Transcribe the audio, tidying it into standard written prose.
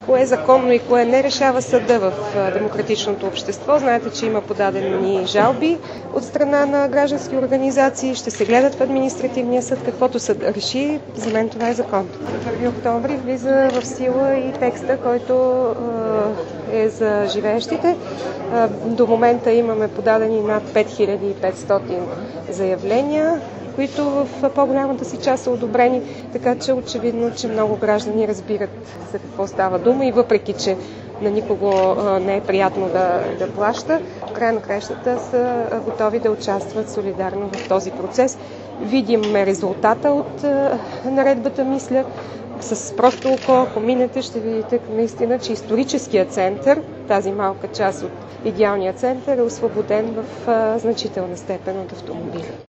кое е законно и кое не, решава съда в демократичното общество. Знаете, че има подадени жалби от страна на граждански организации. Ще се гледат в административния съд. Каквото съд реши, за мен това е закон. 1 октомври влиза в сила и текста, който е за живеещите. До момента имаме подадени над 5500 заявления, които в по-голямата си част са одобрени, така че очевидно, че много граждани разбират за какво става дума и въпреки, че на никого не е приятно да плаща, в края на краищата са готови да участват солидарно в този процес. Видим резултата от наредбата, мисля. С просто око, ако минете, ще видите наистина, че историческият център, тази малка част от идеалния център, е освободен в значителна степен от автомобили.